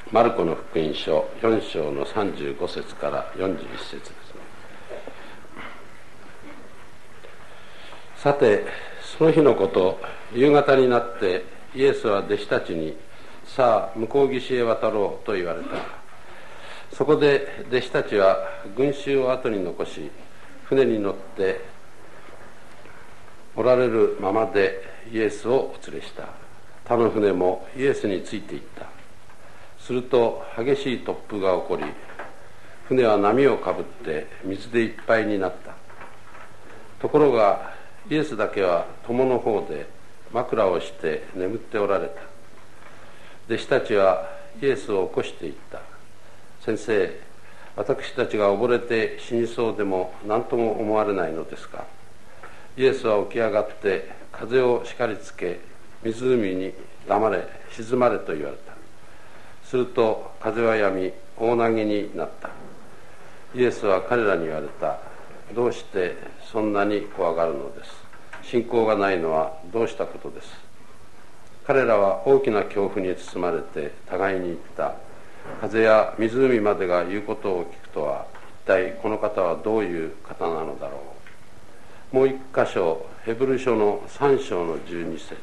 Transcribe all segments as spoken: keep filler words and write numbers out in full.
マルコの福音書よん章のさんじゅうご節からよんじゅういち節ですね。さてその日のこと、夕方になってイエスは弟子たちに、さあ向こう岸へ渡ろうと言われた。そこで弟子たちは群衆を後に残し、船に乗っておられるままでイエスをお連れした。他の船もイエスについていった。すると激しい突風が起こり、船は波をかぶって水でいっぱいになった。ところがイエスだけは友の方で枕をして眠っておられた。弟子たちはイエスを起こしていった。先生、私たちが溺れて死にそうでも何とも思われないのですか。イエスは起き上がって風を叱りつけ、湖に黙れ沈まれと言われた。すると風はやみ、大波になった。イエスは彼らに言われた。どうしてそんなに怖がるのです。信仰がないのはどうしたことです。彼らは大きな恐怖に包まれて互いに言った。風や湖までが言うことを聞くとは、一体この方はどういう方なのだろう。もう一箇所、ヘブル書のさん章のじゅうに節。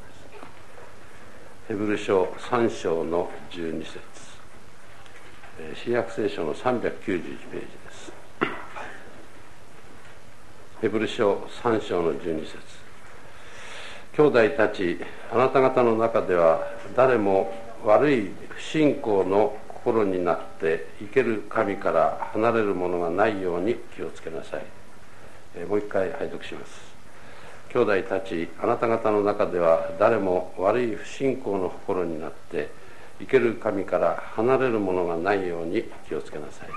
ヘブル書さん章のじゅうに節、新約聖書のさんびゃくきゅうじゅういちページです。ヘブル書さん章のじゅうに節。兄弟たち、あなた方の中では誰も悪い不信仰の心になって生ける神から離れるものがないように気をつけなさい。えー、もう一回拝読します。兄弟たち、あなた方の中では誰も悪い不信仰の心になって生ける神から離れるものがないように気をつけなさい。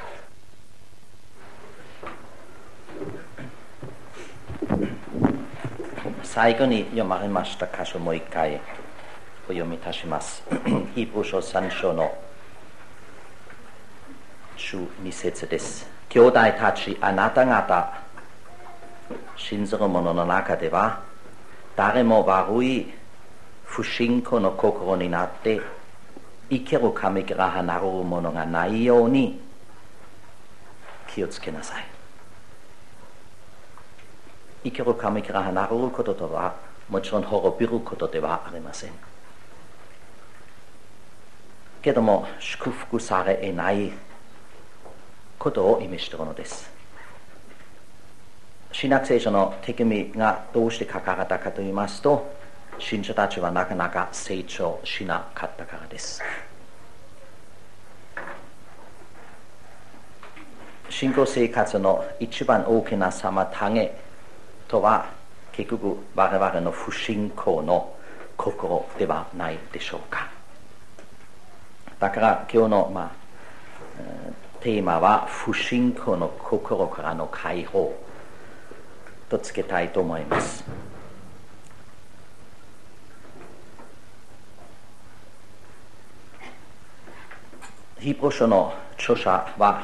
最後に読まれました箇所もう一回お読みいたします。ヒブル書さん章のじゅうに節です。兄弟たち、あなた方信ずる者の中では誰も悪い不信仰の心になって生ける神から離れるものがないように気をつけなさい。生ける神から離れることとはもちろん滅びることではありませんけども、祝福され得ないことを意味しているのです。新約聖書の手紙がどうして書かれたかといいますと、信者たちはなかなか成長しなかったからです。信仰生活の一番大きな妨げとは結局我々の不信仰の心ではないでしょうか。だから今日の、まあ、テーマは不信仰の心からの解放とつけたいと思います。ヒブル書の著者は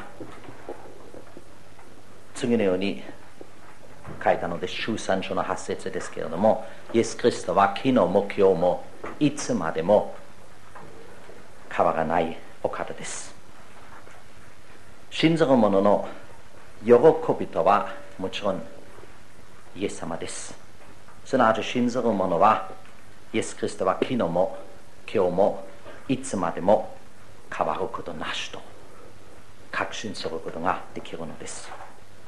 次のように書いたので、じゅうさん章のはち節ですけれども、イエス・キリストは昨日も今日もいつまでも変わらないお方です。信ずる者の喜びとはもちろんイエス様です。すなわち信ずる者はイエス・キリストは昨日も今日もいつまでも変わることなしと確信することができるのです。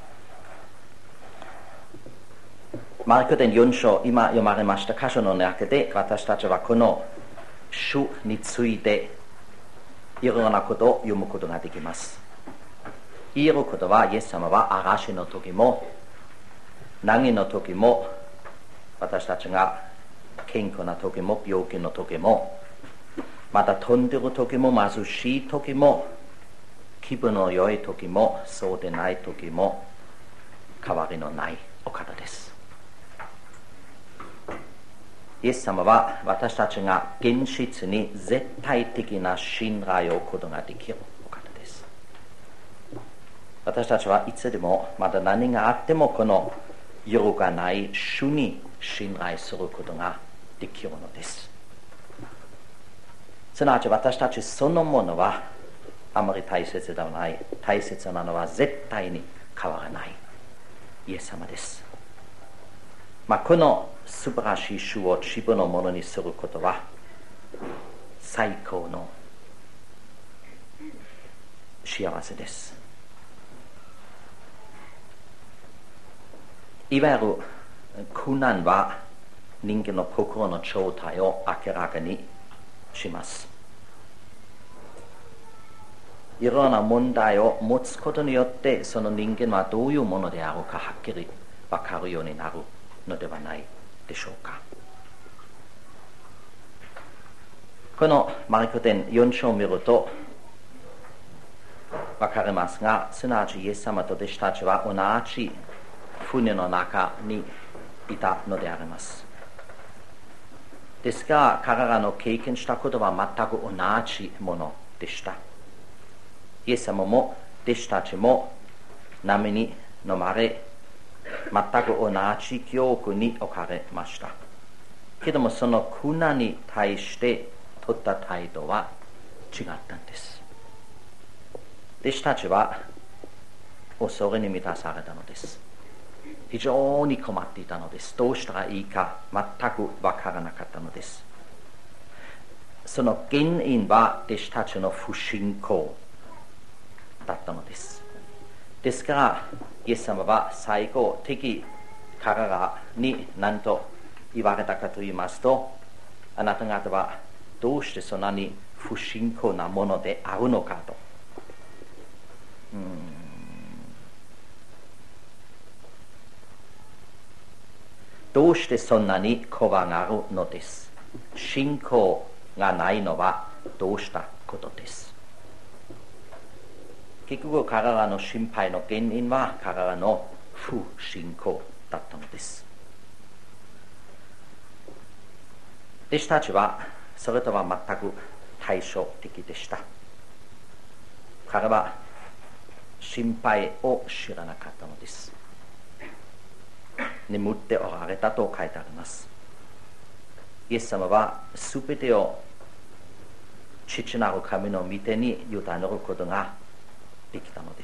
マルコ伝よん章、今読まれました箇所の中で、私たちはこの主についていろいろなことを読むことができます。言えることは、イエス様は嵐の時も波の時も、私たちが健康な時も病気の時も、また飛んでる時も貧しい時も気分の良い時もそうでない時も変わりのないお方です。イエス様は私たちが現実に絶対的な信頼を置くことができるお方です。私たちはいつでもまた何があってもこの揺るがない主に信頼することができるのです。 すなわち私たちそのものはあまり大切ではない。大切なのは絶対に変わらないイエス様です。まあ、この素晴らしい主を自分のものにすることは最高の幸せです。いわゆる苦難は人間の心の状態を明らかにします。いろんな問題を持つことによってその人間はどういうものであるかはっきり分かるようになるのではないでしょうか。このマルコ伝よん章を見ると分かりますが、すなわちイエス様と弟子たちは同じ船の中にいたのであります。ですが彼らの経験したことは全く同じものでした。イエス様も弟子たちも波に飲まれ全く同じ境遇に置かれました。けどもその苦難に対して取った態度は違ったんです。弟子たちは恐れに満たされたのです。非常に困っていたのです。どうしたらいいか全く分からなかったのです。その原因は弟子たちの不信仰だったのです。ですからイエス様は最後敵彼らに何と言われたかと言いますと、あなた方はどうしてそんなに不信仰なものであるのかと。うーんどうしてそんなに怖がるのです。信仰がないのはどうしたことです。結局彼らの心配の原因は彼らの不信仰だったのです。弟子たちはそれとは全く対照的でした。彼は心配を知らなかったのです。眠っておられたと書いてあります。イエス様はすべてを父なる神の御手に委ねることができたのです。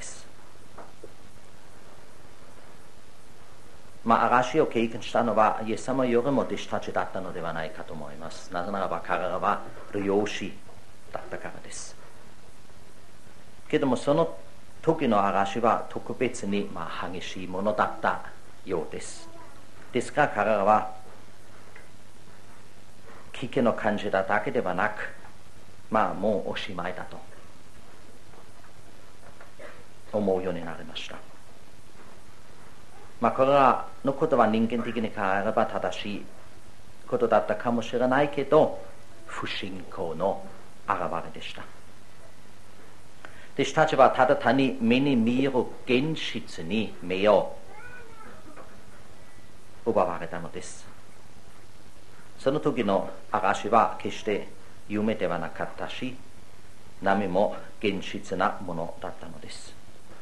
まあ、嵐を経験したのはイエス様よりも弟子たちだったのではないかと思います。なぜならば彼らは漁師だったからです。けどもその時の嵐は特別にまあ激しいものだったようです。ですから彼らは危険を感じただけではなく、まあもうおしまいだと思うようになりました。まあこれらのことは人間的に考えれば正しいことだったかもしれないけど、不信仰の現れでした。弟子たちはただ単に目に見える現実に目を奪われたのです。その時の嵐は決して夢ではなかったし、波も現実なものだったのです。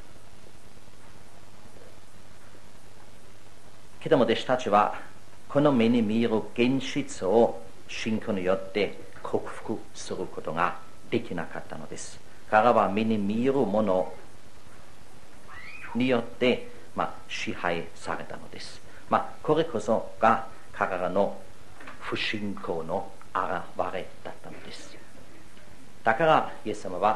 けども弟子たちはこの目に見える現実を信仰によって克服することができなかったのです。彼らは目に見えるものによって、まあ、支配されたのです。まあ、これこそが彼らの不信仰の現れだったのです。だからイエス様は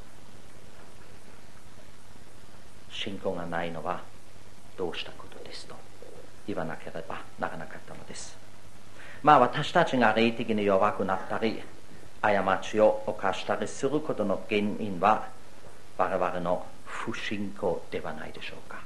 信仰がないのはどうしたことですと言わなければならなかったのです。まあ私たちが霊的に弱くなったり過ちを犯したりすることの原因は我々の不信仰ではないでしょうか。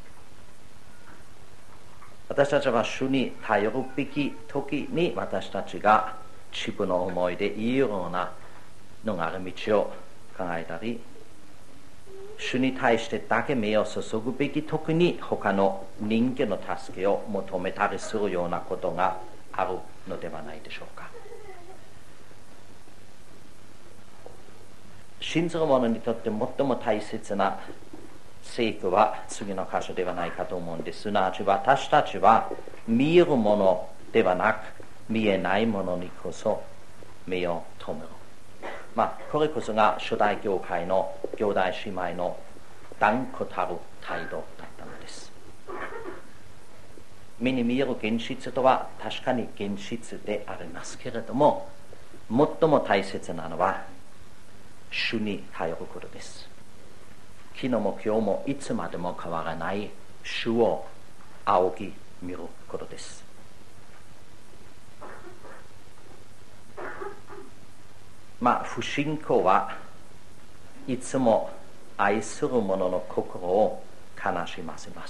私たちは主に頼るべき時に私たちが自分の思いでいいような逃れ道を考えたり、主に対してだけ目を注ぐべき時に他の人間の助けを求めたりするようなことがあるのではないでしょうか。信ずる者にとって最も大切な聖句は次の箇所ではないかと思うんです。すなわち私たちは見えるものではなく見えないものにこそ目を留める。 まあ、これこそが初代教会の兄弟姉妹の断固たる態度だったのです。目に見える現実とは確かに現実でありますけれども、最も大切なのは主に頼ることです。昨日も今日もいつまでも変わらない主を仰ぎ見ることです。まあ、不信仰はいつも愛する者の心を悲しませます。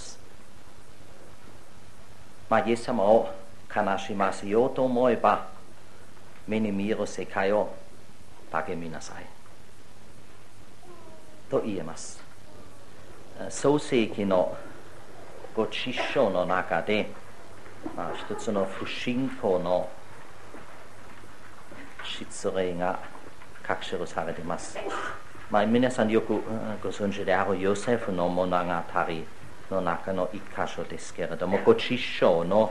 まあ、イエス様を悲しませようと思えば、目に見える世界を励みなさいと言えます。創世記のごち章の中で、まあ、一つの不信仰の失礼が書き記されています。まあ、皆さんよくご存知であるヨセフの物語の中の一箇所ですけれども、ごち章の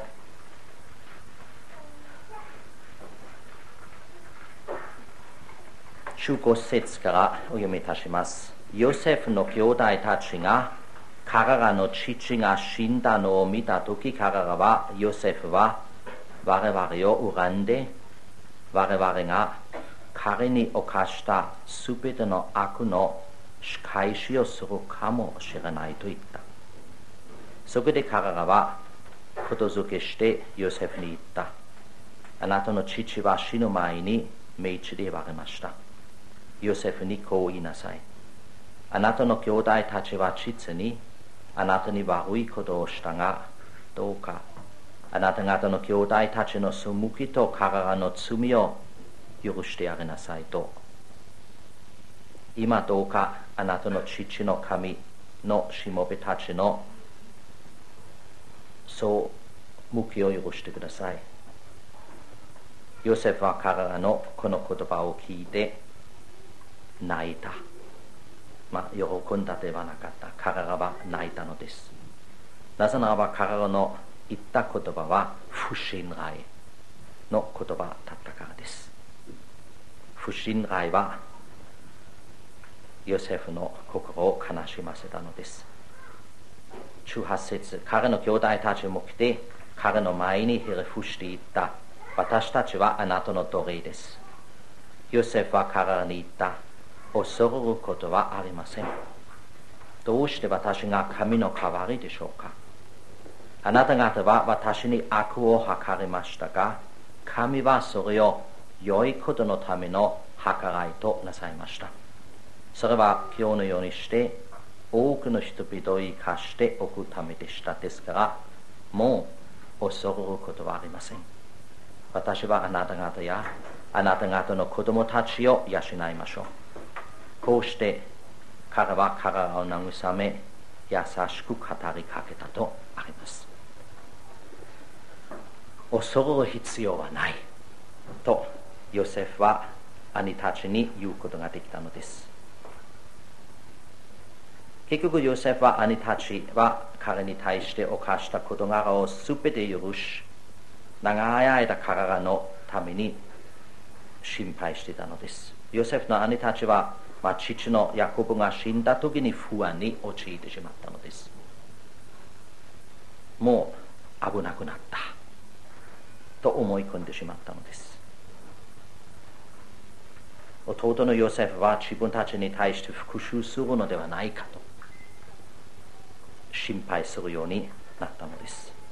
じゅうご節からお読みいたします。ヨセフの兄弟たちが彼らの父が死んだのを見たとき、彼らはヨセフは我々を恨んで、我々が彼に犯したすべての悪の仕返しをするかもしれないと言った。そこで彼らはことづけしてヨセフに言った。あなたの父は死ぬ前に命じで言われました。ヨセフにこう言いなさい。あなたの兄弟たちは実にあなたに悪いことをしたが、どうかあなた方の兄弟たちの背きと彼らの罪を許してあげなさいと。今どうかあなたの父の神のしもべたちのそう向きを許してください。ヨセフは彼らのこの言葉を聞いて泣いた。まあ、喜んだではなかった。彼らは泣いたのです。なぜならば彼らの言った言葉は不信頼の言葉だったからです。不信頼はヨセフの心を悲しませたのです。じゅうはち節、彼の兄弟たちも来て彼の前にひれ伏して言った。私たちはあなたの奴隷です。ヨセフは彼らに言った。恐れることはありません。どうして私が神の代わりでしょうか。あなた方は私に悪を図りましたが、神はそれを良いことのための計らいとなさいました。それは今日のようにして多くの人々を生かしておくためでした。ですからもう恐れることはありません。私はあなた方やあなた方の子供たちを養いましょう。こうして彼は彼らを慰め優しく語りかけたとあります。恐れる必要はないとヨセフは兄たちに言うことができたのです。結局ヨセフは兄たちは彼に対して犯した事柄をすべて許し、長い間彼らのために心配していたのです。ヨセフの兄たちは、まあ、父のヤコブが死んだ時に不安に陥ってしまったのです。もう危なくなったと思い込んでしまったのです。弟のヨセフは自分たちに対して復讐するのではないかと心配するようになったのです。